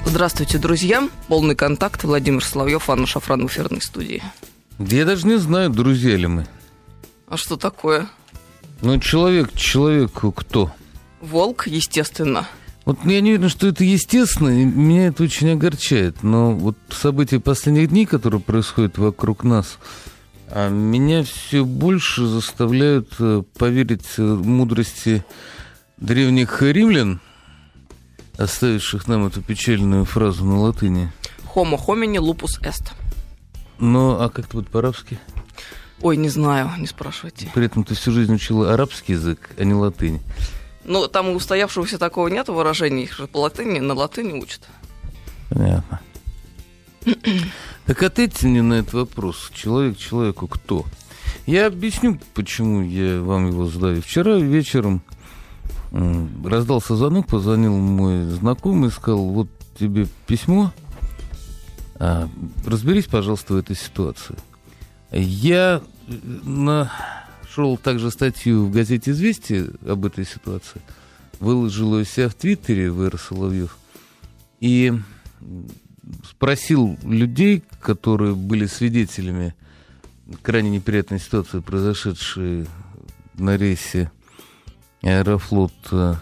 Здравствуйте, друзья. Полный контакт. Владимир Соловьев, Анна Шафран в эфирной студии. Я даже не знаю, друзья ли мы. А что такое? Ну, человеку кто? Волк, естественно. Вот я не уверен, что это естественно, и меня это очень огорчает. Но вот события последних дней, которые происходят вокруг нас, меня все больше заставляют поверить в мудрости древних римлян, оставивших нам эту печальную фразу на латыни. Homo homini lupus est. Ну, а как это будет по-арабски? Ой, не знаю, не спрашивайте. При этом ты всю жизнь учила арабский язык, а не латынь. Ну, там у устоявшегося такого нет выражения, их же по латыни, на латыни учат. Понятно. Так ответьте мне на этот вопрос. Человек человеку кто? Я объясню, почему я вам его задаю. Вчера вечером раздался звонок, позвонил мой знакомый, сказал: вот тебе письмо, разберись, пожалуйста, в этой ситуации. Я нашел также статью в газете «Известия» об этой ситуации, выложил ее себя в Твиттере, В.Р. Соловьев, и спросил людей, которые были свидетелями крайне неприятной ситуации, произошедшей на рейсе Аэрофлот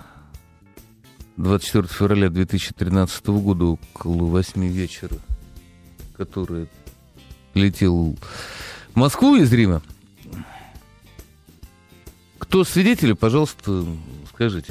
24 февраля 2013 года около 8 вечера, который летел в Москву из Рима. Кто свидетели, пожалуйста, скажите.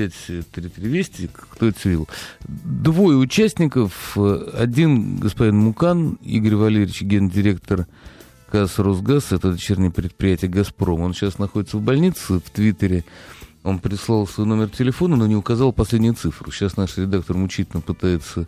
553320, кто это видел. Двое участников. Один господин Мукан, Игорь Валерьевич, гендиректор КАС «Росгаз», это дочернее предприятие «Газпром». Он сейчас находится в больнице. В Твиттере он прислал свой номер телефона, но не указал последнюю цифру. Сейчас наш редактор мучительно пытается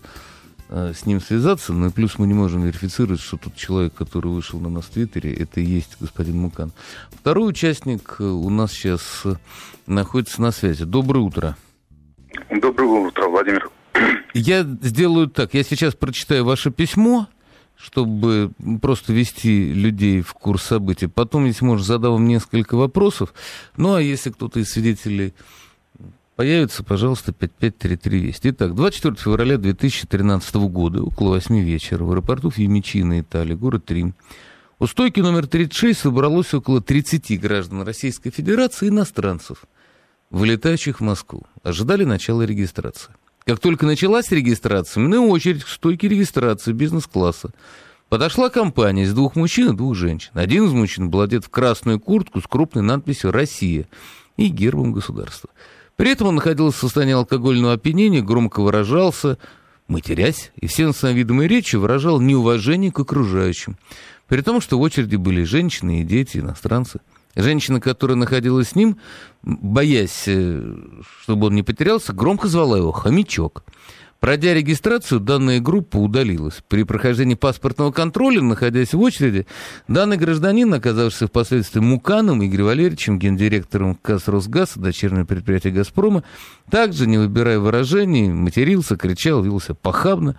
с ним связаться, но и плюс мы не можем верифицировать, что тот человек, который вышел на нас в Твиттере, это и есть господин Мукан. Второй участник у нас сейчас находится на связи. Доброе утро. Доброе утро, Владимир. Я сделаю так. Я сейчас прочитаю ваше письмо, чтобы просто ввести людей в курс событий. Потом, если можно, задам вам несколько вопросов. Ну, а если кто-то из свидетелей появится, пожалуйста, 553320. Итак, 24 февраля 2013 года, около 8 вечера, в аэропорту Фьюмичино, Италия, город Рим, у стойки номер 36 собралось около 30 граждан Российской Федерации и иностранцев, вылетающих в Москву. Ожидали начала регистрации. Как только началась регистрация, минуя очередь к стойке регистрации бизнес-класса, подошла компания из 2 мужчин и 2 женщин. Один из мужчин был одет в красную куртку с крупной надписью «Россия» и гербом государства. При этом он находился в состоянии алкогольного опьянения, громко выражался, матерясь, и всем своим видом и речью выражал неуважение к окружающим. При том, что в очереди были женщины и дети, иностранцы. Женщина, которая находилась с ним, боясь, чтобы он не потерялся, громко звала его «хомячок». Пройдя регистрацию, данная группа удалилась. При прохождении паспортного контроля, находясь в очереди, данный гражданин, оказавшийся впоследствии Муканом Игорем Валерьевичем, гендиректором КАС «Росгаз», дочернего предприятия «Газпрома», также, не выбирая выражений, матерился, кричал, вел себя похабно.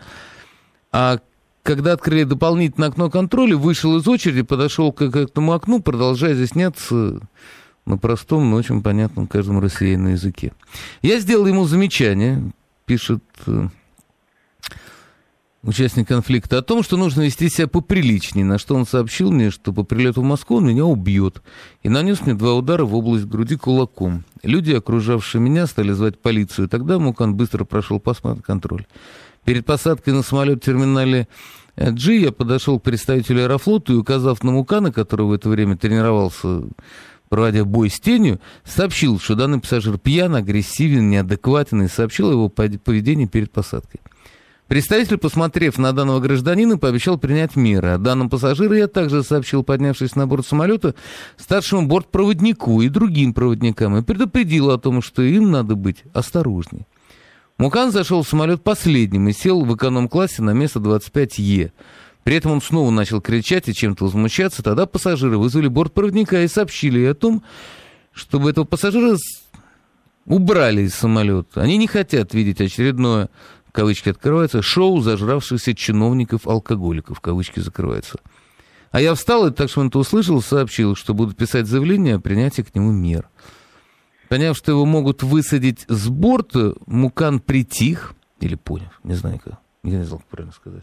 А когда открыли дополнительное окно контроля, вышел из очереди, подошел к этому окну, продолжая изъясняться на простом, но очень понятном каждому россиянину языке. Я сделал ему замечание, пишет участник конфликта, о том, что нужно вести себя поприличнее, на что он сообщил мне, что по прилету в Москву он меня убьет, и нанес мне 2 удара в область груди кулаком. Люди, окружавшие меня, стали звать полицию, и тогда Мукан быстро прошел паспортный контроль. Перед посадкой на самолет в терминале G я подошел к представителю Аэрофлота и, указав на Мукана, который в это время тренировался, проводя бой с тенью, сообщил, что данный пассажир пьян, агрессивен, неадекватен, и сообщил о его поведении перед посадкой. Представитель, посмотрев на данного гражданина, пообещал принять меры. О данном пассажире я также сообщил, поднявшись на борт самолета, старшему бортпроводнику и другим проводникам, и предупредил о том, что им надо быть осторожнее. Мукан зашел в самолет последним и сел в эконом-классе на место 25Е. При этом он снова начал кричать и чем-то возмущаться. Тогда пассажиры вызвали бортпроводника и сообщили о том, чтобы этого пассажира убрали из самолета. Они не хотят видеть очередное, кавычки открываются, шоу зажравшихся чиновников-алкоголиков, кавычки закрываются. А я встал и, так что он это услышал, сообщил, что буду писать заявление о принятии к нему мер. Поняв, что его могут высадить с борта, Мукан притих, или поняв, не знаю как, Я не знал, как правильно сказать.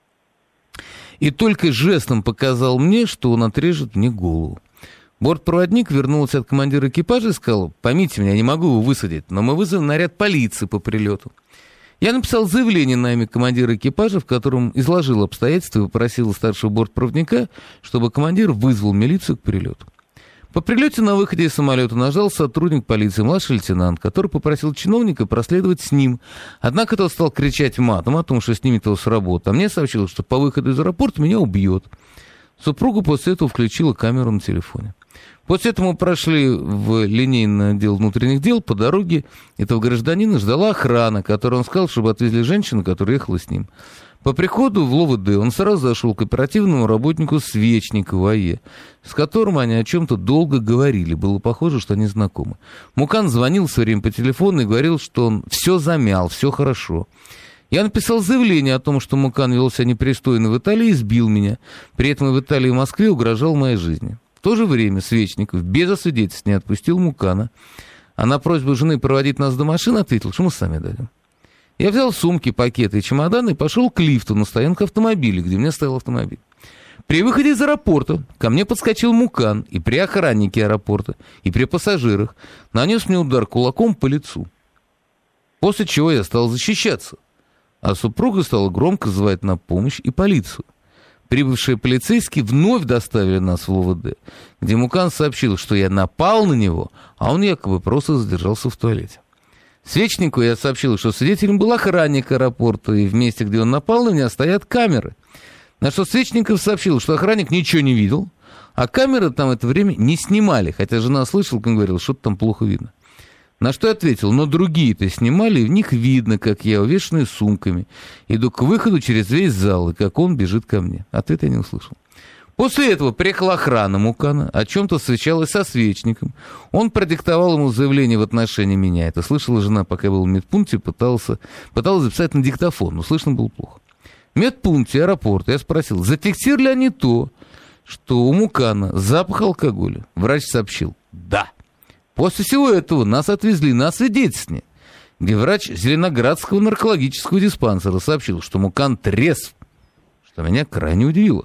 И только жестом показал мне, что он отрежет мне голову. Бортпроводник вернулся от командира экипажа и сказал: поймите меня, я не могу его высадить, но мы вызовем наряд полиции по прилету. Я написал заявление на имя командира экипажа, в котором изложил обстоятельства и попросил старшего бортпроводника, чтобы командир вызвал милицию к прилету. По прилете на выходе из самолета нас ждал сотрудник полиции, младший лейтенант, который попросил чиновника проследовать с ним. Однако тот стал кричать матом о том, что снимет его с работы. А мне сообщил, что по выходу из аэропорта меня убьет. Супруга после этого включила камеру на телефоне. После этого мы прошли в линейный отдел внутренних дел. По дороге этого гражданина ждала охрана, которой он сказал, чтобы отвезли женщину, которая ехала с ним. По приходу в ЛОВД он сразу зашел к оперативному работнику Свечникову АЕ, с которым они о чем-то долго говорили. Было похоже, что они знакомы. Мукан звонил все время по телефону и говорил, что он все замял, все хорошо. Я написал заявление о том, что Мукан вел себя непристойно в Италии и сбил меня. При этом и в Италии и в Москве угрожал моей жизни. В то же время Свечников без освидетельств не отпустил Мукана, а на просьбу жены проводить нас до машины ответил, что мы сами дадим. Я взял сумки, пакеты и чемоданы и пошел к лифту на стоянку автомобиля, где у меня стоял автомобиль. При выходе из аэропорта ко мне подскочил Мукан, и при охраннике аэропорта, и при пассажирах нанес мне удар кулаком по лицу. После чего я стал защищаться, а супруга стала громко звать на помощь и полицию. Прибывшие полицейские вновь доставили нас в ЛОВД, где Мукан сообщил, что я напал на него, а он якобы просто задержался в туалете. Свечнику я сообщил, что свидетелем был охранник аэропорта, и в месте, где он напал на меня, стоят камеры. На что Свечников сообщил, что охранник ничего не видел, а камеры там в это время не снимали, хотя жена слышала, как он говорил, что-то там плохо видно. На что я ответил: но другие-то снимали, и в них видно, как я, увешанный сумками, иду к выходу через весь зал, и как он бежит ко мне. Ответа я не услышал. После этого приехала охрана Мукана, о чем-то встречалась со Свечником. Он продиктовал ему заявление в отношении меня. Это слышала жена, пока я был в медпункте, пыталась записать на диктофон, но слышно было плохо. В медпункте аэропорта я спросил, зафиксировали они то, что у Мукана запах алкоголя. Врач сообщил: да. После всего этого нас отвезли на освидетельствование, где врач Зеленоградского наркологического диспансера сообщил, что Мукан трезв, что меня крайне удивило.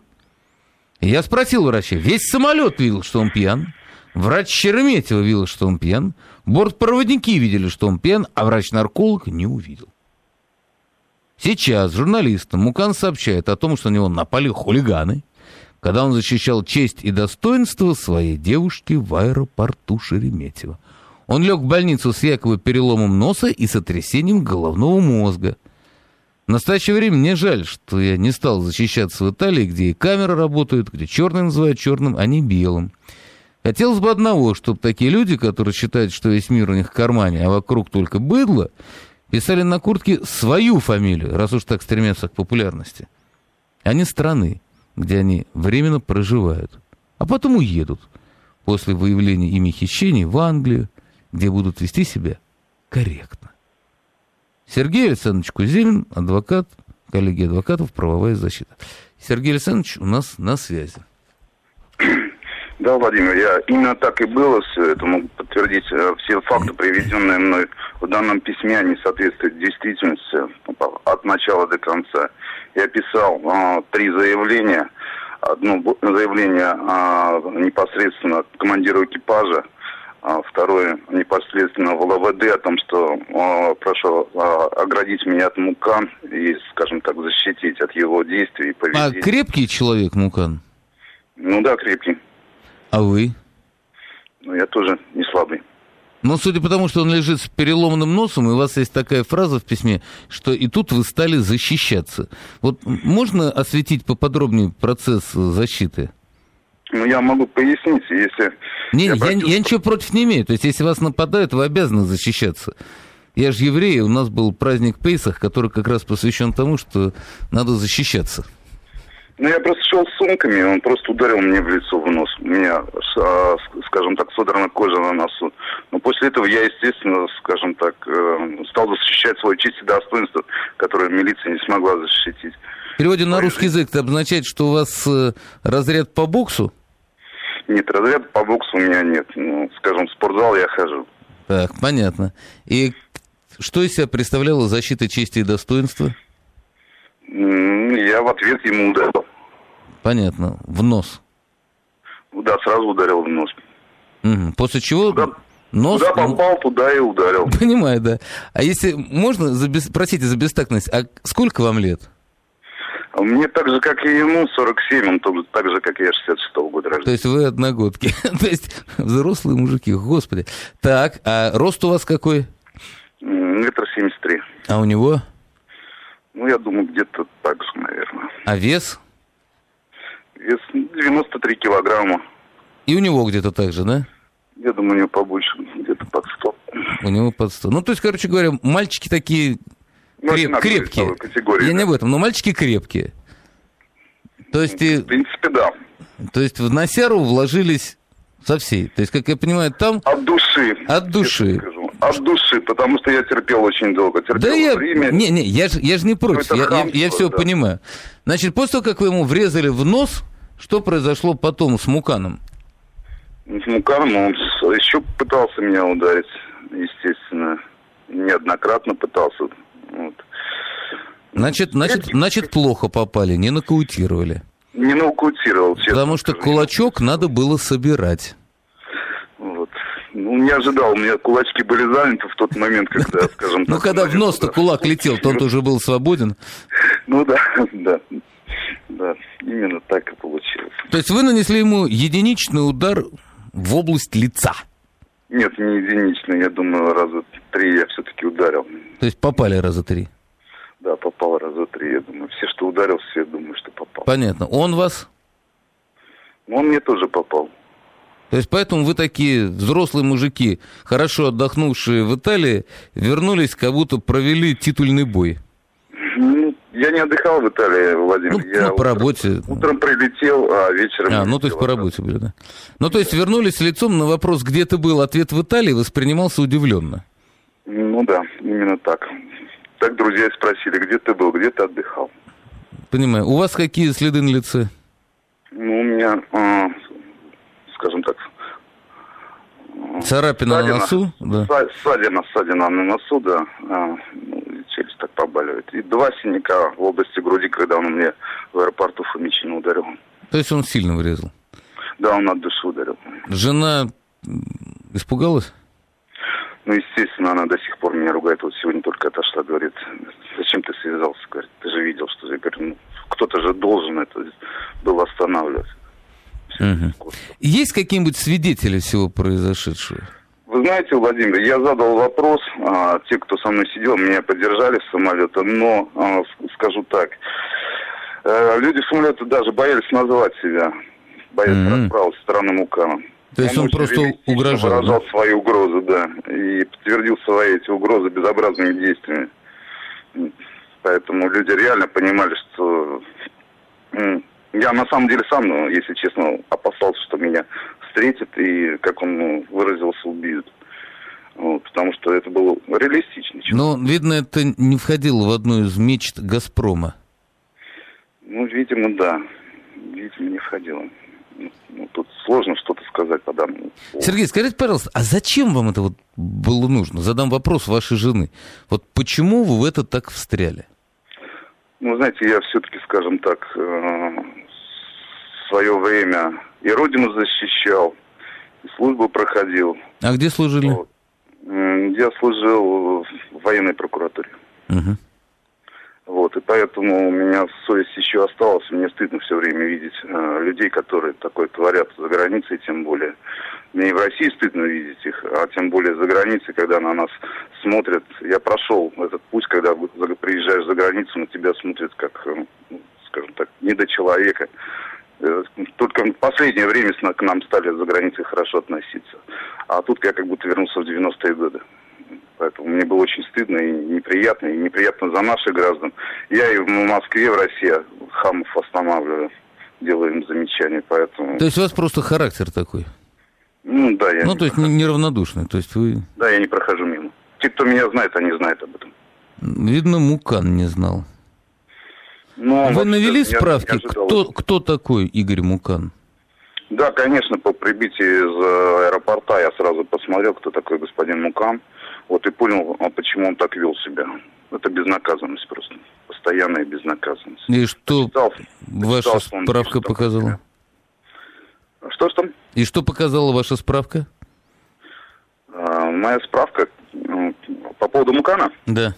И я спросил врача: весь самолет видел, что он пьян, врач Шереметьево видел, что он пьян, бортпроводники видели, что он пьян, а врач-нарколог не увидел. Сейчас журналистам Мукан сообщает о том, что на него напали хулиганы, когда он защищал честь и достоинство своей девушки в аэропорту Шереметьево. Он лег в больницу с якобы переломом носа и сотрясением головного мозга. В настоящее время мне жаль, что я не стал защищаться в Италии, где и камеры работают, где черное называют черным, а не белым. Хотелось бы одного, чтобы такие люди, которые считают, что весь мир у них в кармане, а вокруг только быдло, писали на куртке свою фамилию, раз уж так стремятся к популярности, а не страны, где они временно проживают, а потом уедут после выявления ими хищений в Англию, где будут вести себя корректно. Сергей Александрович Куземин, адвокат, коллегия адвокатов, правовая защита. Сергей Александрович у нас на связи. Да, Владимир, именно так и было все это. Могу подтвердить, все факты, приведенные мной в данном письме, они соответствуют действительности от начала до конца. Я писал 3 заявления. Одно заявление непосредственно командиру экипажа, второе непосредственно в ЛВД о том, что прошу оградить меня от Мукан и, скажем так, защитить от его действий и поведения. А крепкий человек Мукан? Ну да, крепкий. А вы? Ну, я тоже не слабый. Ну, судя по тому, что он лежит с переломанным носом, и у вас есть такая фраза в письме, что и тут вы стали защищаться. Вот можно осветить поподробнее процесс защиты? Ну, я могу пояснить, если... Я ничего против не имею. То есть, если вас нападают, вы обязаны защищаться. Я же еврей, у нас был праздник Пейсах, который как раз посвящен тому, что надо защищаться. Ну, я просто шел с сумками, он просто ударил мне в лицо, в нос. У меня, скажем так, содрана кожа на носу. Но после этого я, естественно, скажем так, стал защищать свою честь и достоинство, которое милиция не смогла защитить. В переводе на русский язык это обозначает, что у вас разряд по боксу? Нет, разряда по боксу у меня нет. Ну, скажем, в спортзал я хожу. Так, понятно. И что из себя представляла защита чести и достоинства? Я в ответ ему ударил. Понятно. В нос. Да, сразу ударил в нос. Угу. После чего... Нос... Куда попал, туда и ударил. Понимаю, да. А если можно, простите за бестактность, а сколько вам лет? Мне так же, как и ему, 47, он тоже так же, как и я, 66-го года рождения. То есть вы одногодки. То есть взрослые мужики, господи. Так, а рост у вас какой? 1,73 м. А у него? Ну, я думаю, где-то так же, наверное. А вес? Вес 93 килограмма. И у него где-то так же, да? Я думаю, у него побольше, где-то под 100. У него под 100. Ну, то есть, короче говоря, мальчики такие крепкие. Я не об этом, но мальчики крепкие. То есть... В принципе, да. То есть в Носяру вложились со всей. То есть, как я понимаю, там... От души. От души. От души, потому что я терпел очень долго. Да время. я же не против, я все да. понимаю. Значит, после того, как вы ему врезали в нос, что произошло потом с Муканом? С Муканом он еще пытался меня ударить, естественно. Неоднократно пытался. Вот. Значит, плохо попали, не нокаутировали. Не нокаутировал, честно. Потому что кулачок надо было собирать. Вот. Ну, не ожидал, у меня кулачки были заняты в тот момент, когда, скажем так... Ну, когда в нос-то кулак летел, то он тоже был свободен. Ну, да, именно так и получилось. То есть вы нанесли ему единичный удар в область лица? Нет, не единичный, я думаю, раза 3 я все-таки ударил. То есть попали раза 3? Да, попал раза 3, я думаю. Все, что ударил, все, думаю, что попал. Понятно. Он вас? Он мне тоже попал. То есть поэтому вы такие взрослые мужики, хорошо отдохнувшие в Италии, вернулись, как будто провели титульный бой? Ну, я не отдыхал в Италии, Владимир. Я по работе. Утром прилетел, а вечером... ну то есть по работе были, да? Ну то есть вернулись лицом на вопрос, где ты был, ответ в Италии воспринимался удивленно. Ну да, именно так. Так друзья спросили, где ты был, где ты отдыхал. Понимаю. У вас какие следы на лице? Ну, у меня, скажем так... Царапина на носу? Да. Ссадина на носу, да. Челюсть так побаливает. И 2 синяка в области груди, когда он мне в аэропорту Фомичино ударил. То есть он сильно врезал? Да, он от души ударил. Жена испугалась? Ну, естественно, она до сих пор меня ругает. Вот сегодня только отошла, говорит, зачем ты связался? Говорит, ты же видел, что... Я говорю, ну, кто-то же должен это был останавливать. Угу. Есть какие-нибудь свидетели всего произошедшего? Вы знаете, Владимир, я задал вопрос, те, кто со мной сидел, меня поддержали с самолета, но, скажу так, люди в самолете даже боялись назвать себя, боялись расправы со стороны Мукана. То есть он просто угрожал? Выражал свои угрозы, да, и подтвердил свои эти угрозы безобразными действиями. Поэтому люди реально понимали, что... Я на самом деле сам, если честно, опасался, что меня встретят и, как он выразился, убьют. Вот, потому что это было реалистично. Но, видно, это не входило в одну из мечт «Газпрома». Ну, видимо, да. Видимо, не входило. Ну, тут сложно что-то сказать по данному поводу. Сергей, скажите, пожалуйста, а зачем вам это вот было нужно? Задам вопрос вашей жены. Вот почему вы в это так встряли? Ну, знаете, я все-таки, скажем так, в свое время и родину защищал, и службу проходил. А где служили? Вот. Я служил в военной прокуратуре. Угу. Вот, и поэтому у меня совесть еще осталась. Мне стыдно все время видеть людей, которые такое творят за границей, тем более. Мне и в России стыдно видеть их, а тем более за границей, когда на нас смотрят. Я прошел этот путь, когда приезжаешь за границу, на тебя смотрят как, скажем так, недочеловека. Только в последнее время к нам стали за границей хорошо относиться. А тут я как будто вернулся в 90-е годы. Поэтому мне было очень стыдно и неприятно за наших граждан. Я и в Москве, и в России хамов останавливаю, делаю им замечания, поэтому... То есть у вас просто характер такой? Ну, да, я... Ну, то есть неравнодушный, то есть вы... Да, я не прохожу мимо. Те, кто меня знает, они знают об этом. Видно, Мукан не знал. Но вы навели справки, кто такой Игорь Мукан? Да, конечно, по прибытии из аэропорта я сразу посмотрел, кто такой господин Мукан. Вот и понял, почему он так вел себя. Это безнаказанность просто. Постоянная безнаказанность. И что ваша справка показала? Что там? И что показала ваша справка? Моя справка по поводу Мукана? Да.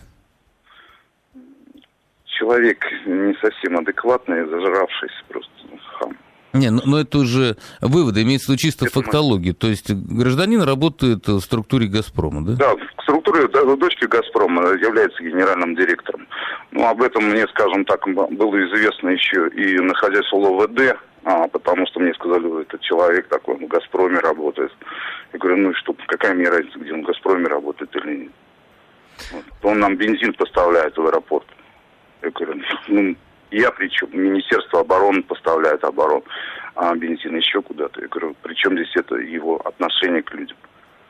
Человек не совсем адекватный, зажравшийся просто хам. Не, но это уже выводы, имеется в виду чисто фактологию. То есть гражданин работает в структуре «Газпрома», да? Да, в структуре дочки «Газпрома» является генеральным директором. Ну, об этом мне, скажем так, было известно еще и находясь в ЛОВД, потому что мне сказали, этот человек такой, в «Газпроме» работает. Я говорю, ну и что, какая мне разница, где он в «Газпроме» работает или нет? Вот. Он нам бензин поставляет в аэропорт. Я говорю, ну, я при чем? Министерство обороны поставляет бензин еще куда-то. Я говорю, при чем здесь это его отношение к людям?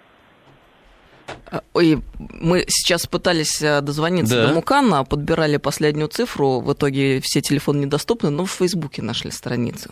Ой, мы сейчас пытались дозвониться до Мукана, подбирали последнюю цифру, в итоге все телефоны недоступны, но в Фейсбуке нашли страницу.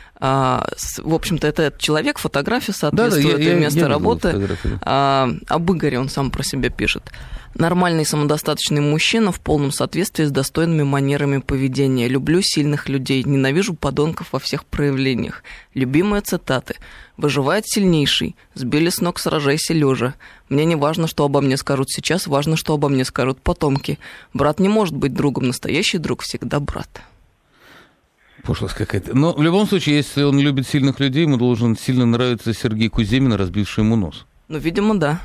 В общем-то, это человек, фотография соответствует место работы. Об Игоре он сам про себя пишет. Нормальный самодостаточный мужчина в полном соответствии с достойными манерами поведения. Люблю сильных людей, ненавижу подонков во всех проявлениях. Любимые цитаты. Выживает сильнейший. Сбили с ног, сражайся лежа. Мне не важно, что обо мне скажут сейчас, важно, что обо мне скажут потомки. Брат не может быть другом, настоящий друг всегда брат. Пошлость какая-то. Но в любом случае, если он любит сильных людей, ему должен сильно нравиться Сергей Куземин, разбивший ему нос. Ну, видимо, да.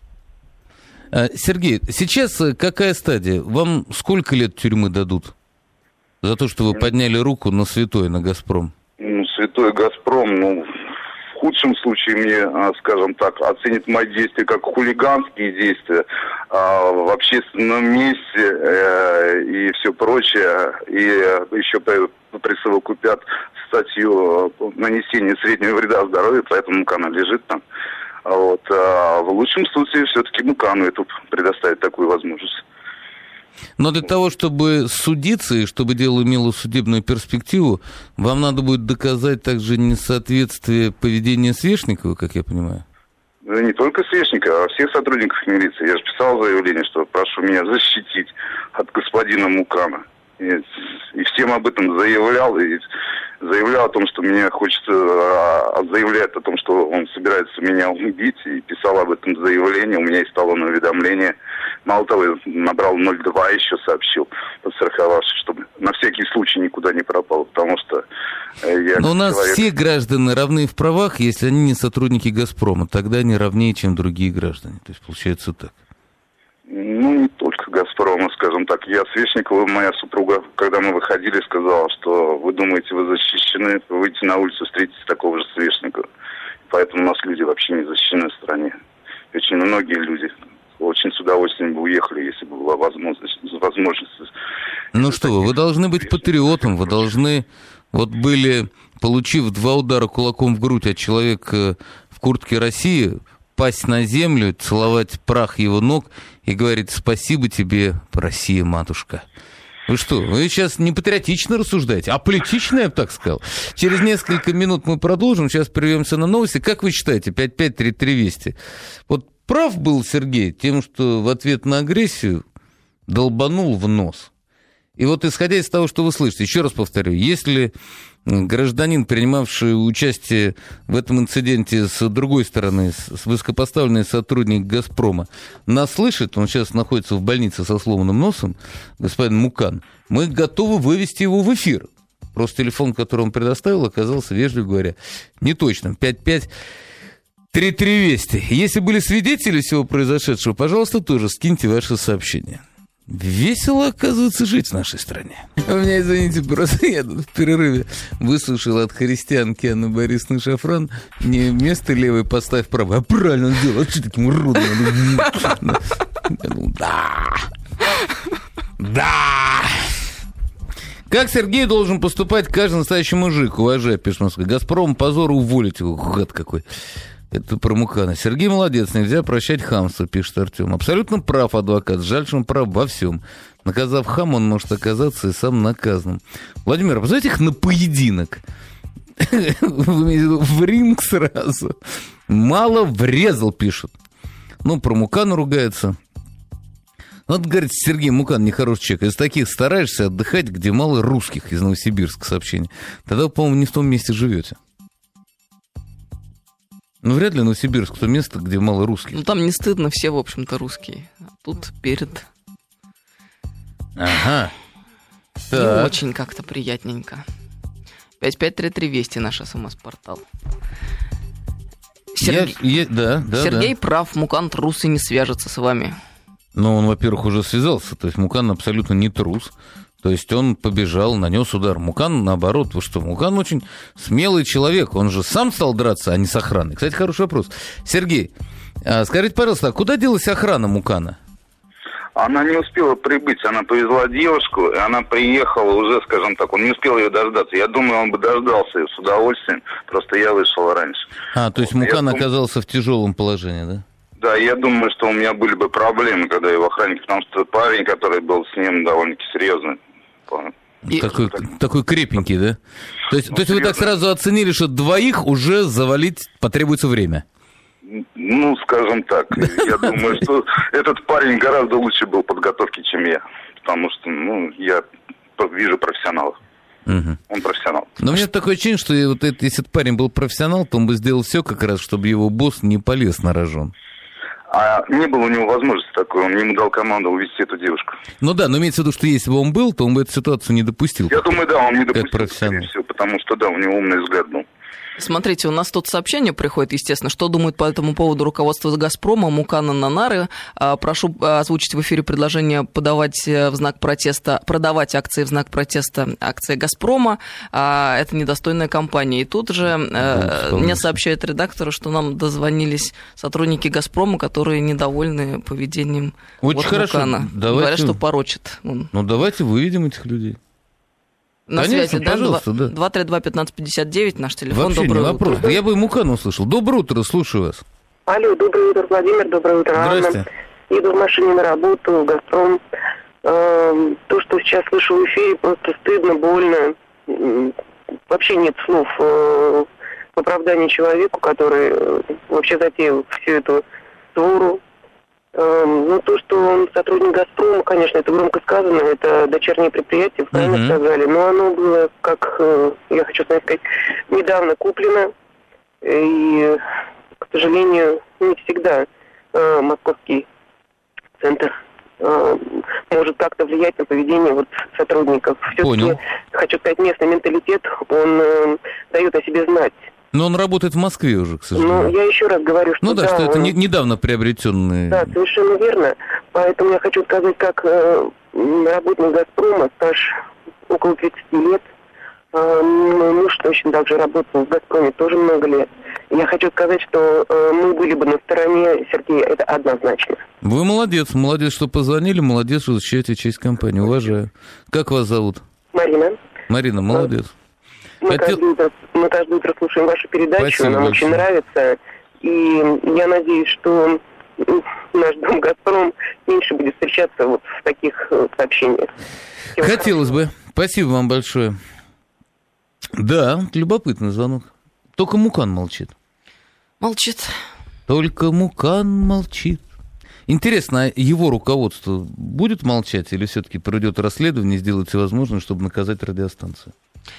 Сергей, сейчас какая стадия? Вам сколько лет тюрьмы дадут за то, что вы подняли руку на святое, на «Газпром»? Ну, святой «Газпром», в худшем случае мне, скажем так, оценит мои действия как хулиганские действия в общественном месте и все прочее, и еще присовокупят статью нанесения среднего вреда здоровью, поэтому она лежит там. Вот. А в лучшем случае все-таки Мукану эту предоставить такую возможность. Но для того, чтобы судиться и чтобы дело имело судебную перспективу, вам надо будет доказать также несоответствие поведения Свешникова, как я понимаю? Да не только Свешникова, а всех сотрудников милиции. Я же писал заявление, что прошу меня защитить от господина Мукана. И всем об этом заявлял, и заявлял о том, что меня хочет, заявляет о том, что он собирается меня убить, и писал об этом заявление, у меня есть талонное уведомление. Мало того, я набрал 02, еще сообщил, подстраховавшись, чтобы на всякий случай никуда не пропал, потому что я... Но у нас все граждане равны в правах, если они не сотрудники «Газпрома», тогда они равнее, чем другие граждане. То есть получается так. Ну, не только «Газпрома», скажем так. Я Свешникова, моя супруга, когда мы выходили, сказала, что вы думаете, вы защищены, вы выйдете на улицу, встретите такого же Свешникова. Поэтому у нас люди вообще не защищены в стране. Очень многие люди очень с удовольствием бы уехали, если бы была возможность. Ну что вы должны быть патриотом, вы должны, вот были, получив 2 удара кулаком в грудь от человека в куртке России, пасть на землю, целовать прах его ног и говорить: спасибо тебе, Россия, матушка. Вы что, вы сейчас не патриотично рассуждаете, а политично, я бы так сказал. Через несколько минут мы продолжим, сейчас прервемся на новости. Как вы считаете, 553320? Вот прав был Сергей тем, что в ответ на агрессию долбанул в нос. И вот исходя из того, что вы слышите, еще раз повторю, если гражданин, принимавший участие в этом инциденте с другой стороны, с высокопоставленный сотрудник «Газпрома», нас слышит, он сейчас находится в больнице со сломанным носом, господин Мукан, мы готовы вывести его в эфир. Просто телефон, который он предоставил, оказался, вежливо говоря, неточным. 553320. Если были свидетели всего произошедшего, пожалуйста, тоже скиньте ваши сообщения. Весело, оказывается, жить в нашей стране. У меня, извините, просто я тут в перерыве выслушал от христианки Анны Борисовны Шафран: не вместо левой поставь правой, а правильно он сделал. Что таким уродом? Да. Как Сергей должен поступать каждый настоящий мужик, уважая, пишет Москва. «Газпром, позор, уволить его». Гад какой. Это про Мукана. Сергей молодец, нельзя прощать хамство, пишет Артем. Абсолютно прав адвокат, жаль, что он прав во всем. Наказав хама, он может оказаться и сам наказанным. Владимир, а позовите их на поединок. В ринг сразу. Мало врезал, пишут. Ну, про Мукана ругается. Вот, говорит, Сергей Мукан, нехороший человек. Из таких стараешься отдыхать, где мало русских, из Новосибирска сообщение. Тогда, по-моему, не в том месте живете. Ну, вряд ли Новосибирск то место, где мало русских. Ну, там не стыдно, все, в общем-то, русские. А тут перед... Ага. Не Так. очень как-то приятненько. 5533 Вести, наш СМС-портал. Сергей прав, Мукан трус и не свяжется с вами. Ну, он, во-первых, уже связался. То есть Мукан абсолютно не трус. То есть он побежал, нанес удар. Мукан, наоборот, вы что? Мукан очень смелый человек. Он же сам стал драться, а не с охраной. Кстати, хороший вопрос. Сергей, скажите, пожалуйста, а куда делась охрана Мукана? Она не успела прибыть, она повезла девушку, и она приехала уже, скажем так, он не успел ее дождаться. Я думаю, он бы дождался ее с удовольствием, просто я вышел раньше. То есть Мукан оказался в тяжелом положении, да? Да, я думаю, что у меня были бы проблемы, когда его охранник, потому что парень, который был с ним, довольно-таки серьезный. Такой крепенький, да? То есть вы так сразу оценили, что двоих уже завалить потребуется время? Ну, скажем так, я думаю, что этот парень гораздо лучше был подготовки, чем я. Потому что, я вижу профессионалов. Угу. Он профессионал. Но у меня такое ощущение, что если этот парень был профессионал, то он бы сделал все как раз, чтобы его босс не полез на рожон. А не было у него возможности такой, он ему дал команду увезти эту девушку. Ну да, но имеется в виду, что если бы он был, то он бы эту ситуацию не допустил. Я думаю, да, он не допустил, скорее всего, потому что, да, у него умный взгляд был. Смотрите, у нас тут сообщение приходит, естественно, что думает по этому поводу руководство «Газпрома», Мукана на нары. Прошу озвучить в эфире предложение продавать акции в знак протеста, акции «Газпрома». Это недостойная компания. И тут же мне сообщает редактор, что нам дозвонились сотрудники «Газпрома», которые недовольны поведением Мукана. Говорят, что порочит он. Ну, давайте выведем этих людей. На Конечно, связи, да? пожалуйста, да. 232-1559, наш телефон. Вообще Доброе не вопрос. утро. Да я бы и Мукана услышал. Доброе утро, слушаю вас. Алло, доброе утро, Владимир, доброе утро, Анна. Здрасте. Еду в машине на работу, в «Газпром». То, что сейчас слышу в эфире, просто стыдно, больно. Вообще нет слов в оправдании человеку, который вообще затеял всю эту свору. То, что он сотрудник «Газпрома», конечно, это громко сказано, это дочернее предприятие, правильно сказали, но оно было, как, я хочу сказать, недавно куплено, и, к сожалению, не всегда московский центр может как-то влиять на поведение сотрудников. Все-таки, Понял. хочу сказать, местный менталитет, он дает о себе знать. Но он работает в Москве уже, к сожалению. Я еще раз говорю, что... что это недавно приобретенный... Да, совершенно верно. Поэтому я хочу сказать, как работник «Газпрома», стаж около 30 лет. Мой муж точно так же работал в «Газпроме» тоже много лет. Я хочу сказать, что мы были бы на стороне Сергея, это однозначно. Вы молодец, что позвонили, молодец, что защищаете честь компании, уважаю. Как вас зовут? Марина. Марина, молодец. Мы каждое утро слушаем вашу передачу, Спасибо нам большое. очень нравится. И я надеюсь, что наш дом «Газпром» меньше будет встречаться в таких сообщениях. Хотелось бы. Спасибо вам большое. Да, любопытный звонок. Только Мукан молчит. Молчит. Только Мукан молчит. Интересно, а его руководство будет молчать или все-таки пройдет расследование и сделает все возможное, чтобы наказать радиостанцию?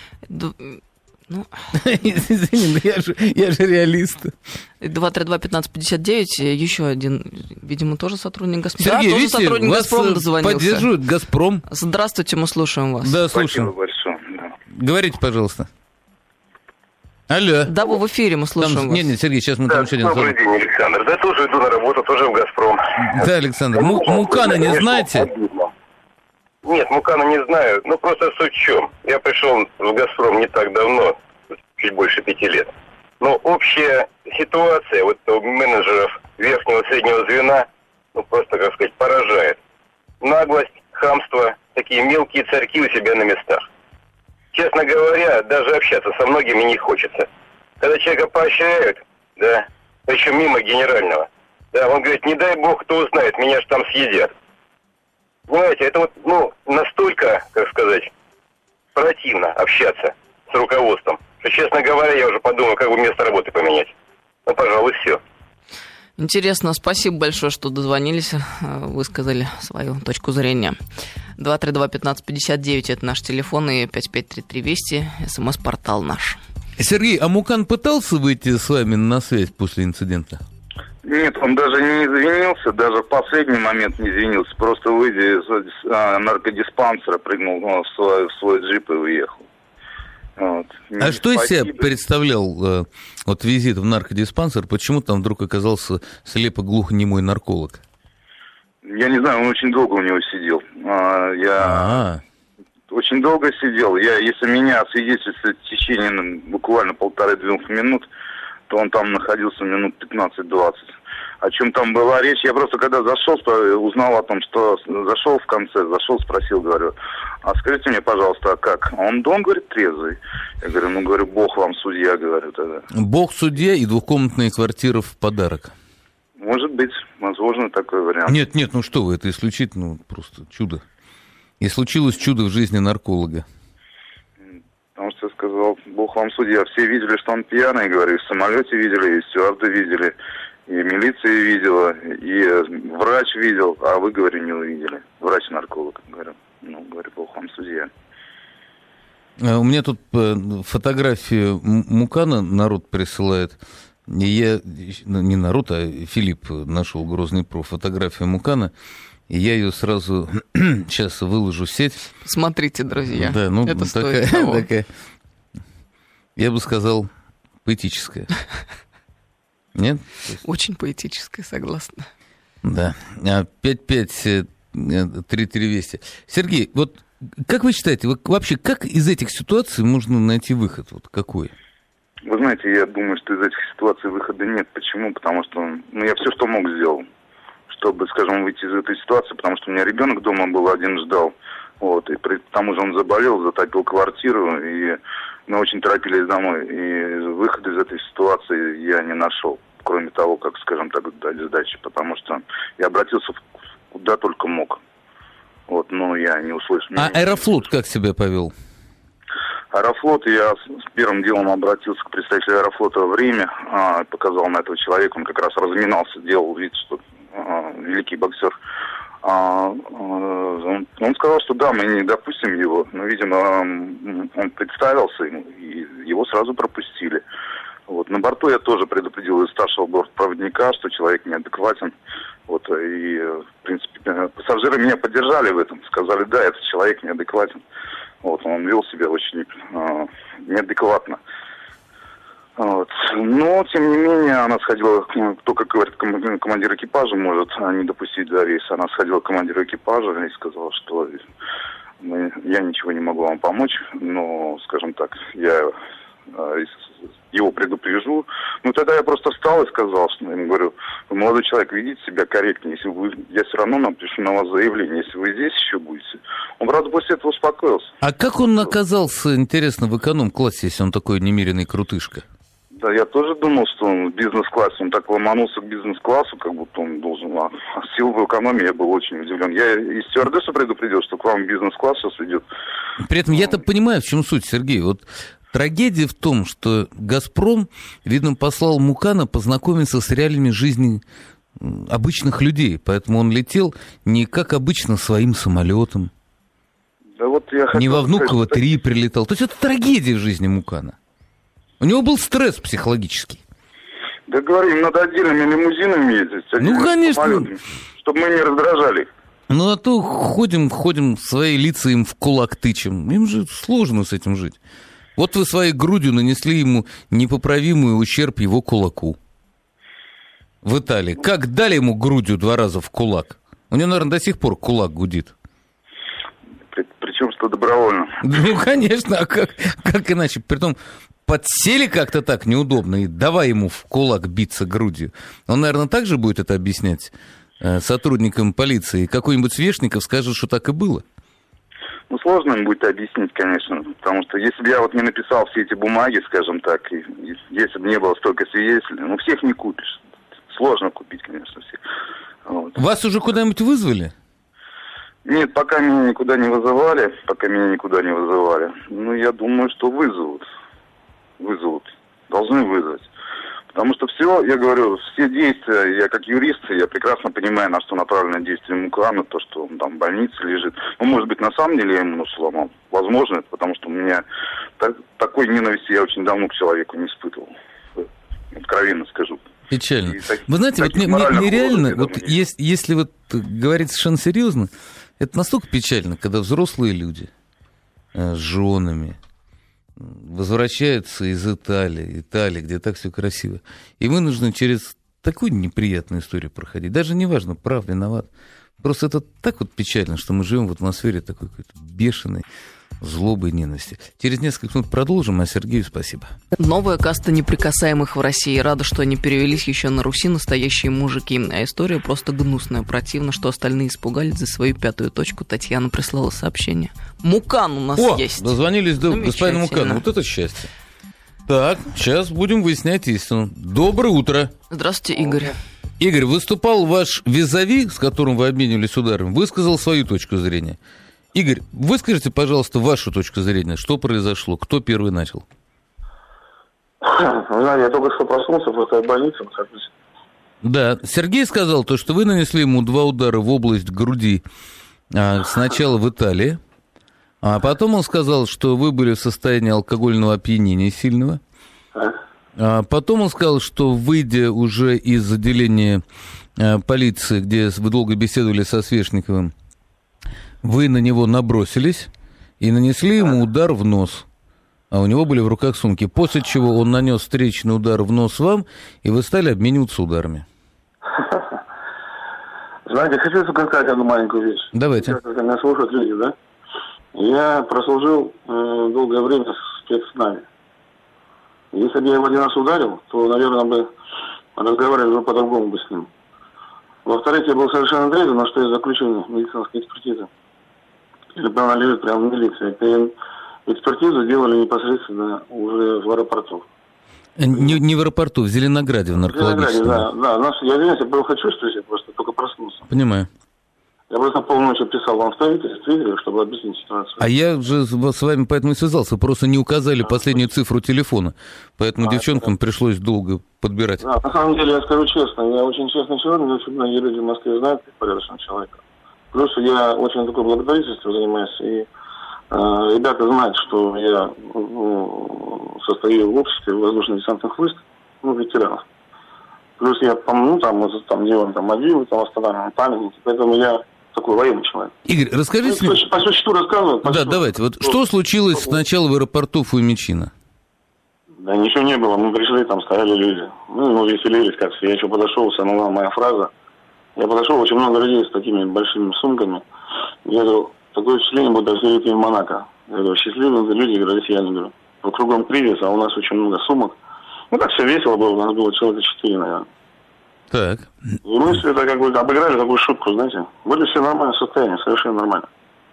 Извини, я же реалист. 232-1559, еще один, видимо, тоже сотрудник «Газпрома». Сергей, тоже видите, сотрудник вас «Газпрома» дозвонился. поддерживает «Газпром». Здравствуйте, мы слушаем вас. Да, Спасибо слушаем. большое. Да. Говорите, пожалуйста. Алло. Да, вы в эфире, мы слушаем вас. Нет, Сергей, сейчас мы там еще один Добрый звонок. день, Александр. Да, тоже иду на работу, тоже в «Газпром». Да, Александр, Мукана не знаете? Нет, Мукана не знаю. Просто суть в чем. Я пришел в «Газпром» не так давно, чуть больше 5 лет. Но общая ситуация у менеджеров верхнего среднего звена, просто, как сказать, поражает. Наглость, хамство, такие мелкие царьки у себя на местах. Честно говоря, даже общаться со многими не хочется. Когда человека поощряют, да, причем мимо генерального, да, он говорит, не дай бог, кто узнает, меня ж там съедят. Понимаете, это настолько, как сказать, противно общаться с руководством, что, честно говоря, я уже подумал, как бы место работы поменять. Пожалуй, все. Интересно, спасибо большое, что дозвонились, высказали свою точку зрения. 232-1559 – это наш телефон, и 5533 Вести, СМС-портал наш. Сергей, а Мукан пытался выйти с вами на связь после инцидента? Нет, он даже не извинился, даже в последний момент не извинился. Просто выйдя из наркодиспансера, прыгнул в свой джип и уехал. Вот. А что из себя представлял вот визит в наркодиспансер? Почему там вдруг оказался слепо-глухонемой нарколог? Я не знаю, он очень долго у него сидел. Очень долго сидел. Если меня освидетельствовать в течение буквально 1,5-2 минут, то он там находился минут 15-20. О чем там была речь? Я просто когда зашел, узнал о том, что зашел в конце, спросил, говорю, а скажите мне, пожалуйста, а как? А он говорит, трезвый. Я говорю, бог вам судья, говорю тогда. Бог судья и двухкомнатная квартира в подарок. Может быть, возможно, такой вариант. Нет, ну что вы, это исключительно просто чудо. И случилось чудо в жизни нарколога. Потому что я сказал, бог вам судья. Все видели, что он пьяный, говорю, и в самолете видели, и стюарды видели, и милиция видела, и врач видел, а вы, говорю, не увидели. Врач-нарколог, говорю. Говорю, бог вам судья. У меня тут фотографию Мукана народ присылает. И я, не народ, а Филипп нашел Грозный про фотографию Мукана. И я ее сразу сейчас выложу в сеть. Смотрите, друзья, да, это стоит того. Такая, я бы сказал, поэтическая. Нет? Очень поэтическая, согласна. Да. 5533 Вести. Сергей, вот как вы считаете, вообще как из этих ситуаций можно найти выход? Вот какой? Вы знаете, я думаю, что из этих ситуаций выхода нет. Почему? Потому что я все, что мог, сделал, чтобы, скажем, выйти из этой ситуации, потому что у меня ребенок дома был, один ждал. И к тому же он заболел, затопил квартиру, и мы очень торопились домой. И выхода из этой ситуации я не нашел, кроме того, как, скажем так, дать сдачи, потому что я обратился куда только мог. Но я не услышал. А Аэрофлот как себя повел? Аэрофлот, я первым делом обратился к представителю Аэрофлота в Риме, показал на этого человека, он как раз разминался, делал вид, что великий боксер. Он сказал, что да, мы не допустим его, но, видимо, он представился ему, и его сразу пропустили. На борту я тоже предупредил старшего бортпроводника, что человек неадекватен. И, в принципе, пассажиры меня поддержали в этом, сказали, да, этот человек неадекватен. Он вел себя очень неадекватно. Но, тем не менее, она сходила, кто, как говорит, командир экипажа может не допустить до рейса. Она сходила к командиру экипажа и сказала, что я ничего не могу вам помочь, но, скажем так, я его предупрежу. Тогда я просто встал и сказал, что я ему говорю, вы, молодой человек, ведите себя корректнее, если вы, я все равно напишу на вас заявление, если вы здесь еще будете. Он, правда, после этого успокоился. А как он оказался, интересно, в эконом-классе, если он такой немеренный крутышка? Да, я тоже думал, что он в бизнес-классе, он так ломанулся к бизнес-классу, как будто он должен, а сил в экономии, я был очень удивлен. Я и стюардессу предупредил, что к вам бизнес-класс сейчас идет. При этом я-то понимаю, в чем суть, Сергей. Трагедия в том, что «Газпром», видно, послал Мукана познакомиться с реалиями жизни обычных людей, поэтому он летел не как обычно своим самолетом, да я не во Внуково-3 прилетал. То есть это трагедия в жизни Мукана. У него был стресс психологический. Да говорю, им надо отдельными лимузинами ездить. Конечно. Чтобы мы не раздражали. А то ходим, свои лица им в кулак тычем. Им же сложно с этим жить. Вы своей грудью нанесли ему непоправимый ущерб его кулаку. В Италии. Как дали ему грудью 2 раза в кулак? У него, наверное, до сих пор кулак гудит. Причем, что добровольно. Конечно, а как иначе? Притом подсели как-то так неудобно и давай ему в кулак биться грудью. Он, наверное, также будет это объяснять сотрудникам полиции. Какой-нибудь Свешников скажет, что так и было. Сложно им будет объяснить, конечно, потому что если бы я не написал все эти бумаги, скажем так, и если бы не было столько свидетелей, всех не купишь. Сложно купить, конечно, всех. Вас уже куда-нибудь вызвали? Нет, пока меня никуда не вызывали. Я думаю, что вызовут. Должны вызвать. Потому что все, я говорю, все действия, я как юрист, я прекрасно понимаю, на что направлено действие Мукана, то, что он там в больнице лежит. Ну, может быть, на самом деле я ему нос сломал. Возможно, это потому что у меня такой ненависти я очень давно к человеку не испытывал. Откровенно скажу. Печально. Вы знаете, вот нереально, вот если вот говорить совершенно серьезно, это настолько печально, когда взрослые люди с женами возвращаются из Италии, где так все красиво, и вынуждены через такую неприятную историю проходить. Даже не важно, прав, виноват. Просто это так вот печально, что мы живем в атмосфере такой какой-то бешеной злобы и ненависти. Через несколько минут продолжим, а Сергею спасибо. Новая каста неприкасаемых в России. Рада, что они перевелись еще на Руси, настоящие мужики. А история просто гнусная. Противно, что остальные испугались за свою пятую точку. Татьяна прислала сообщение. Мукан у нас есть. Дозвонились до господина Мукана. Вот это счастье. Так, сейчас будем выяснять истину. Доброе утро. Здравствуйте, Игорь. Игорь, выступал ваш визави, с которым вы обменивались ударами, высказал свою точку зрения. Игорь, выскажите, пожалуйста, вашу точку зрения. Что произошло? Кто первый начал? Не знаю, я только что проснулся, просто в больнице нахожусь. Да, Сергей сказал то, что вы нанесли ему 2 удара в область груди сначала в Италии, а потом он сказал, что вы были в состоянии алкогольного опьянения сильного. А потом он сказал, что, выйдя уже из отделения полиции, где вы долго беседовали со Свешниковым, вы на него набросились и нанесли ему удар в нос, а у него были в руках сумки, после чего он нанес встречный удар в нос вам, и вы стали обмениваться ударами. Знаете, хочу сказать одну маленькую вещь. Давайте. Когда меня слушают люди, да? Я прослужил долгое время в спецназе. Если бы я его один раз ударил, то, наверное, бы разговаривали уже по-другому бы с ним. Во-вторых, я был совершенно трезвый, на что есть заключение медицинской экспертизы. Или она лежит прямо в милиции. Экспертизу делали непосредственно уже в аэропорту. Не в аэропорту, в Зеленограде, в наркологическом. Да. Я извиняюсь, я плохо чувствую себя, просто только проснулся. Понимаю. Я просто полночи писал вам в Твиттере, чтобы объяснить ситуацию. А я же с вами поэтому и связался. Вы просто не указали последнюю цифру телефона. Поэтому девчонкам пришлось долго подбирать. Да, на самом деле, я скажу честно, я очень честный человек, меня всегда люди в Москве знают как порядочного человека. Плюс я очень такой благотворительностью занимаюсь, и ребята знают, что я состою в обществе воздушно-десантных войск, ветеранов. Плюс я, там делаем могилы, восстановим памятники, поэтому я такой военный человек. Игорь, расскажите... По существу рассказываю. Да, давайте. Вот что случилось сначала в аэропорту Фуймичино? Да ничего не было. Мы пришли, там стояли люди. Мы веселились, как все. Я еще подошел, самая моя фраза. Я подошел, очень много людей с такими большими сумками. Я говорю, такое впечатление, будто все летим в Монако. Я говорю, счастливые люди, говорю, россияне, говорю. Кругом кризис, а у нас очень много сумок. Так все весело было, у нас было человека 4, наверное. Так. И мы все это обыграли такую шутку, знаете. Были все в нормальном состоянии, совершенно нормально.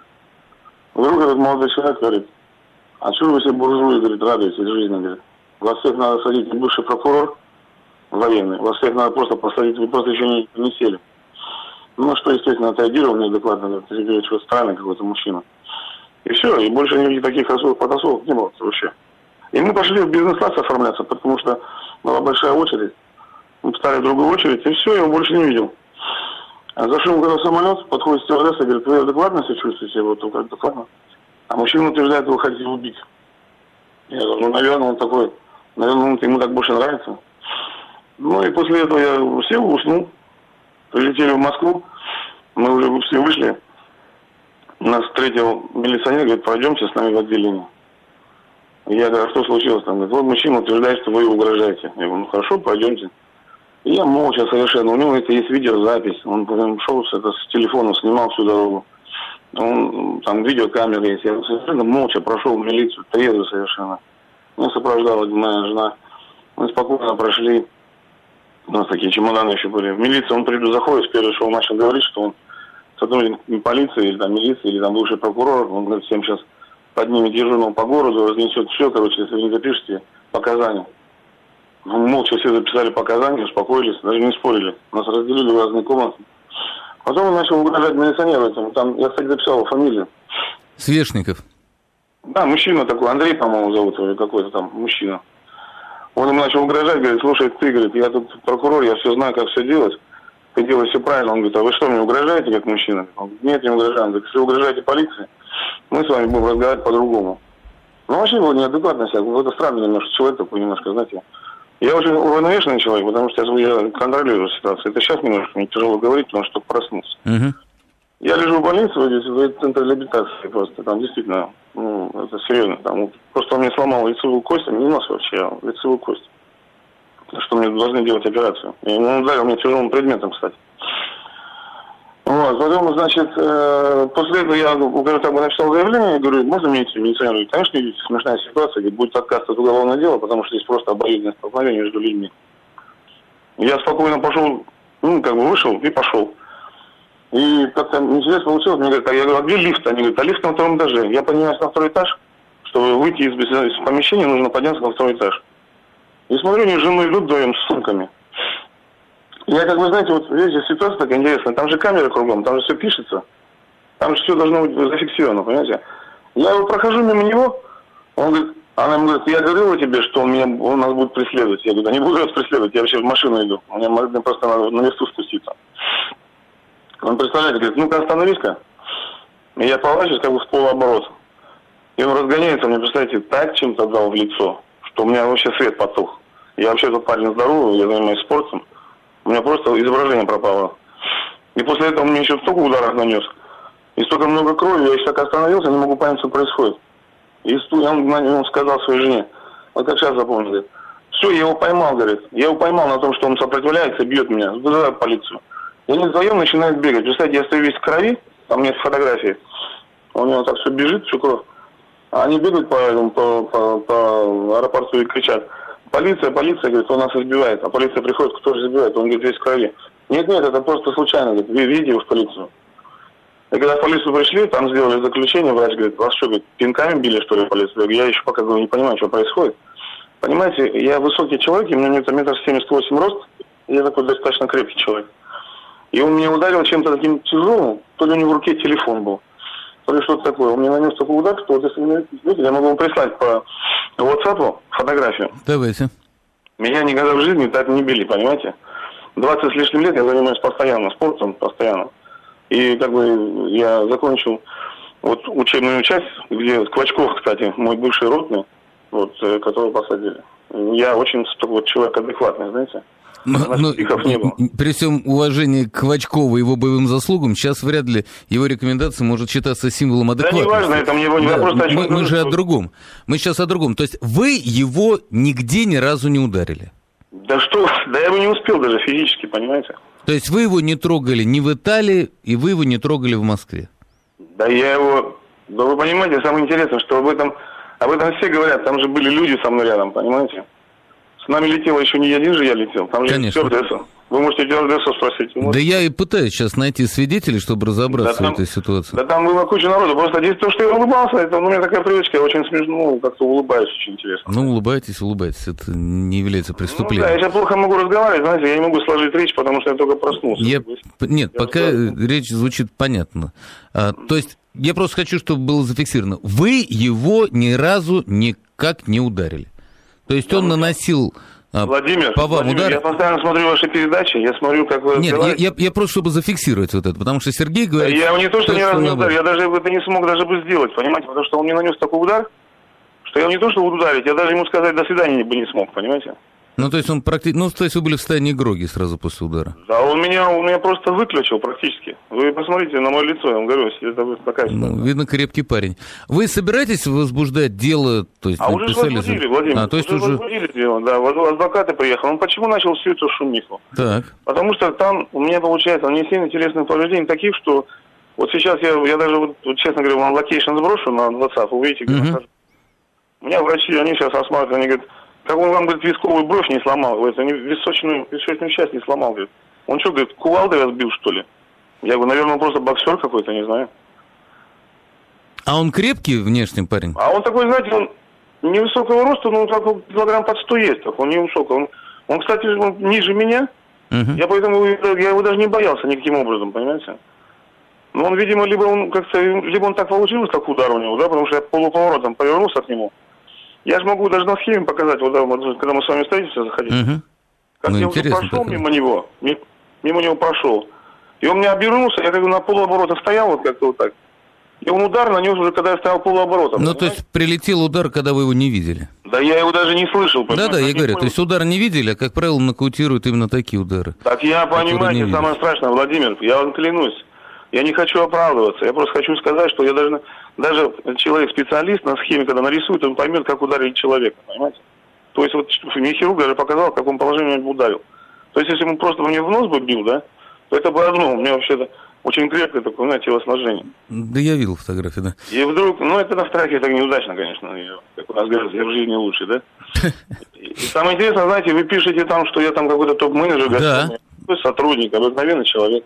Вдруг этот молодой человек говорит, а чего вы все буржуи, говорит, радуетесь жизни, говорит. Вас всех надо садить, бывший прокурор военный, вас всех надо просто посадить, вы просто еще не сели. Что, естественно, отреагировал неадекватно, говорит, что странный какой-то мужчина. И все, и больше никаких таких потасовок не было вообще. И мы пошли в бизнес-класс оформляться, потому что была большая очередь. Мы встали в другую очередь, и все, я его больше не видел. Зашел в самолет, подходит стюардесса и говорит, вы адекватно себя чувствуете? Вот как адекватно. А мужчина утверждает, его хотите убить. Я говорю, наверное, он такой, наверное, ему так больше нравится. И после этого я сел, уснул. Прилетели в Москву, мы уже все вышли. Нас встретил милиционер, говорит, пройдемте с нами в отделение. Я говорю, что случилось там? Говорит, вот мужчина утверждает, что вы его угрожаете. Я говорю, хорошо, пойдемте. И я молча совершенно, у него это есть видеозапись. Он шел с телефоном, снимал всю дорогу. Там видеокамера есть. Я совершенно молча прошел в милицию, трезвый совершенно. Меня сопровождала моя жена. Мы спокойно прошли. У нас такие чемоданы еще были. В милицию он заходит, первый, что он начал говорить, что он сотрудник полиции, или милиции, или бывший прокурор. Он говорит, всем сейчас поднимет дежурного по городу, разнесет все, если вы не запишете показания. Мы молча все записали показания, успокоились, даже не спорили. Нас разделили в разные комнаты. Потом он начал угрожать милиционеру этому. Там, я, кстати, записал фамилию. Свешников. Да, мужчина такой, Андрей, по-моему, зовут его, или какой-то там мужчина. Он ему начал угрожать, говорит, слушай, ты, говорит, я тут прокурор, я все знаю, как все делать. Ты делаешь все правильно. Он говорит, а вы что, мне угрожаете, как мужчина? Он говорит, нет, не угрожаю. Он говорит, если вы угрожаете полиции, мы с вами будем разговаривать по-другому. Ну, вообще был неадекватно себя. Это странный немножко человек такой, немножко, знаете. Я очень уравновешенный человек, потому что я контролирую ситуацию. Это сейчас немножко мне тяжело говорить, потому что только проснулся. Я лежу в больнице, в центре реабилитации просто. Там действительно, ну, это серьезно. Там, просто он мне сломал лицевую кость, а не нос вообще, а лицевую кость. Что мне должны делать операцию. И он ударил мне тяжелым предметом, кстати. Вот, потом, значит, после этого я, говорю, так бы написал заявление, я говорю, можно мне идти в милиционер? Говорит, конечно, идите, смешная ситуация, говорит, будет отказ от уголовного дела, потому что здесь просто обоюдное столкновение между людьми. Я спокойно пошел, ну, как бы вышел и пошел. И как-то интересно получилось, мне говорят, я говорю, а где лифт? Они говорят, а лифт на втором этаже. Я поднимаюсь на второй этаж, чтобы выйти из помещения, нужно подняться на второй этаж. И смотрю, они с женой идут вдвоем с сумками. Я, как вы знаете, вот видите, ситуация такая интересная. Там же камеры кругом, там же все пишется. Там же все должно быть зафиксировано, понимаете? Я прохожу мимо него, он говорит, она ему говорит, я говорила тебе, что он нас будет преследовать. Я говорю, да не буду вас преследовать, я вообще в машину иду. Мне просто надо на лифту спуститься. Он представляете, говорит, ну-ка остановись-ка. И я поворачиваюсь как бы в полуоборот. И он разгоняется, мне, представляете, так чем-то дал в лицо, что у меня вообще свет потух. Я вообще этот парень здоровый, я занимаюсь спортом. У меня просто изображение пропало. И после этого он мне еще столько ударов нанес. И столько много крови, я еще так остановился, не могу понять, что происходит. И он сказал своей жене, вот как сейчас запомнил, говорит, все, я его поймал, говорит. Я его поймал на том, что он сопротивляется, бьет меня, вызываю полицию. И они вдвоем начинают бегать. Представляете, я стою весь в крови, там нет фотографии. У него так все бежит, всю кровь. А они бегают по аэропорту и кричат, полиция, говорит, он нас избивает. А полиция приходит, кто же избивает? Он говорит, весь в крови. Нет, это просто случайно, говорит, ведите его в полицию. И когда в полицию пришли, там сделали заключение, врач говорит, вас что, говорит, пинками били, что ли, в полицию? Я еще пока не понимаю, что происходит. Понимаете, я высокий человек, у меня метр 78 рост, я такой достаточно крепкий человек. И он меня ударил чем-то таким тяжелым, то ли у него в руке телефон был, то ли что-то такое. Он мне нанес такой удар, что вот если видите, я могу вам прислать по WhatsApp фотографию. Давайте. Меня никогда в жизни так не били, понимаете? 20 с лишним лет я занимаюсь постоянно спортом, постоянно. И как бы я закончил вот учебную часть, где Квачков, кстати, мой бывший ротный, вот, которого посадили. Я очень вот, человек адекватный, знаете. Но при всем уважении к Квачкову и его боевым заслугам, сейчас вряд ли его рекомендация может считаться символом адекватности. Да, не важно, это мне не вопрос. Мы же о другом. Мы сейчас о другом. То есть вы его нигде ни разу не ударили? Да что, да я бы не успел даже физически, понимаете? То есть вы его не трогали ни в Италии, и вы его не трогали в Москве? Да я его... Да вы понимаете, самое интересное, что об этом все говорят. Там же были люди со мной рядом, понимаете? С нами летело еще не один же я летел. Там же стюардесса. Вы можете стюардессу спросить. Да я и пытаюсь сейчас найти свидетелей, чтобы разобраться в этой ситуации. Да там было куча народу. Просто здесь то, что я улыбался, это у меня такая привычка. Я очень смешно, как-то улыбаюсь, очень интересно. Ну, улыбайтесь. Это не является преступлением. Ну, да, я сейчас плохо могу разговаривать, знаете, я не могу сложить речь, потому что я только проснулся. Пока речь звучит понятно. То есть я просто хочу, чтобы было зафиксировано. Вы его ни разу никак не ударили. То есть он наносил Владимир, по вам удар... я постоянно смотрю ваши передачи, я смотрю, как вы разговариваете. Нет, я просто, чтобы зафиксировать вот это, потому что Сергей говорит... Я его не то, что ни разу не ударил, я даже это не смог даже бы сделать, понимаете, потому что он мне нанес такой удар, что я его не то, что ударить, я даже ему сказать «до свидания» бы не смог, понимаете? Ну, то есть он практически... Ну, то есть вы были в состоянии гроги сразу после удара? Да, он меня просто выключил практически. Вы посмотрите на мое лицо, я вам говорю, это такая ситуация. Ну, видно, крепкий парень. Вы собираетесь возбуждать дело? То есть, уже возбудили, Владимир. То есть уже возбудили дело, да. Адвокаты приехали. Он почему начал всю эту шумиху? Так. Потому что там у меня получается нанесение интересных повреждений таких, что вот сейчас я даже, вот, честно говоря, вам локейшн сброшу на WhatsApp, вы увидите, где нахожусь. У меня врачи, они сейчас осматривают, они говорят, как он вам, говорит, висковую бровь не сломал, говорит, височную часть не сломал, говорит. Он что, говорит, кувалдой разбил, что ли? Я говорю, наверное, он просто боксер какой-то, не знаю. А он крепкий внешний парень? А он такой, знаете, он невысокого роста, но так килограмм под 100 есть, так, он невысокий. Он, кстати, ниже меня, я поэтому я его даже не боялся никаким образом, понимаете? Но он, видимо, либо он так получилось, как удар у него, да, потому что я полуповоротом повернулся к нему. Я же могу даже на схеме показать, вот, когда мы с вами встретимся, заходите. Как я уже прошел мимо него прошел. И он меня обернулся, я как бы на полуоборота стоял, вот как-то вот так. И он удар нанес уже, когда я стоял полуоборота. Ну, то есть прилетел удар, когда вы его не видели? Да я его даже не слышал. Да, я говорю, то есть удар не видели, а, как правило, нокаутируют именно такие удары. Так я, понимаете, самое страшное, Владимир, я вам клянусь, я не хочу оправдываться, я просто хочу сказать, что я даже человек-специалист на схеме, когда нарисует, он поймет, как ударить человека, понимаете? То есть вот мне хирург даже показал, в каком положении он ударил. То есть если ему просто мне в нос бы бил, да, то это бы одно, у меня вообще-то очень крепкое такое, знаете, телосложение. Да я видел фотографии, да. И вдруг, это на страхе так неудачно, конечно, как у нас говорят, я в жизни лучше, да? И самое интересное, знаете, вы пишете там, что я там какой-то топ-менеджер, да. Сотрудник, обыкновенный человек.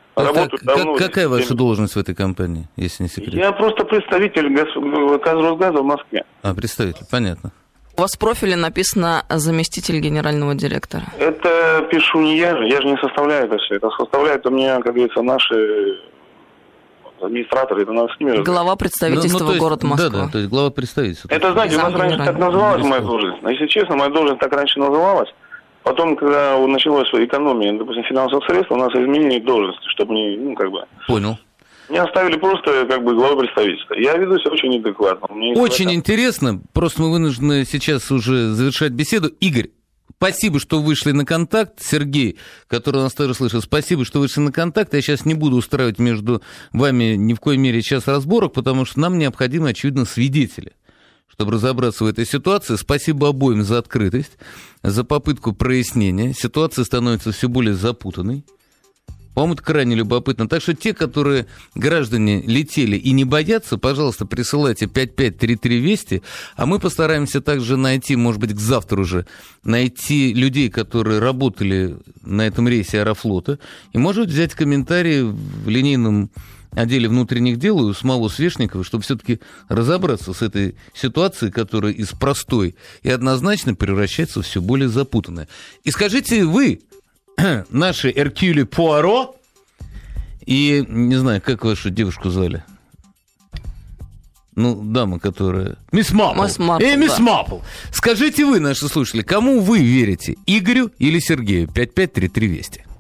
Какая ваша должность в этой компании, если не секрет? Я просто представитель Росгаза в Москве. Представитель, понятно. У вас в профиле написано «заместитель генерального директора». Это пишу не я же не составляю это все. Это составляют у меня, как говорится, наши администраторы, это надо с ними. Глава представительства города Москва. Да, то есть глава представительства. Это, знаете, у нас раньше так называлась моя должность. Но, если честно, моя должность так раньше называлась. Потом, когда началась экономия, допустим, финансовых средств, у нас изменили должности, чтобы не, Понял. Меня оставили просто, главой представительства. Я веду себя очень неадекватно. Очень интересно. Просто мы вынуждены сейчас уже завершать беседу. Игорь, спасибо, что вышли на контакт. Сергей, который нас тоже слышал, спасибо, что вышли на контакт. Я сейчас не буду устраивать между вами ни в коей мере сейчас разборок, потому что нам необходимы, очевидно, свидетели, чтобы разобраться в этой ситуации. Спасибо обоим за открытость, за попытку прояснения. Ситуация становится все более запутанной. По-моему, это крайне любопытно. Так что те, которые граждане летели и не боятся, пожалуйста, присылайте 553320, а мы постараемся также найти, может быть, к завтра уже, найти людей, которые работали на этом рейсе Аэрофлота, и, может, взять комментарии в линейном отделе внутренних дел у самого Свешникова, чтобы все-таки разобраться с этой ситуацией, которая из простой и однозначно превращается в все более запутанное. И скажите вы, наши Эркюле Пуаро, и, не знаю, как вашу девушку звали? Дама, которая... Мисс Марпл. Мисс Марпл. Скажите вы, наши слушатели, кому вы верите, Игорю или Сергею? 553320.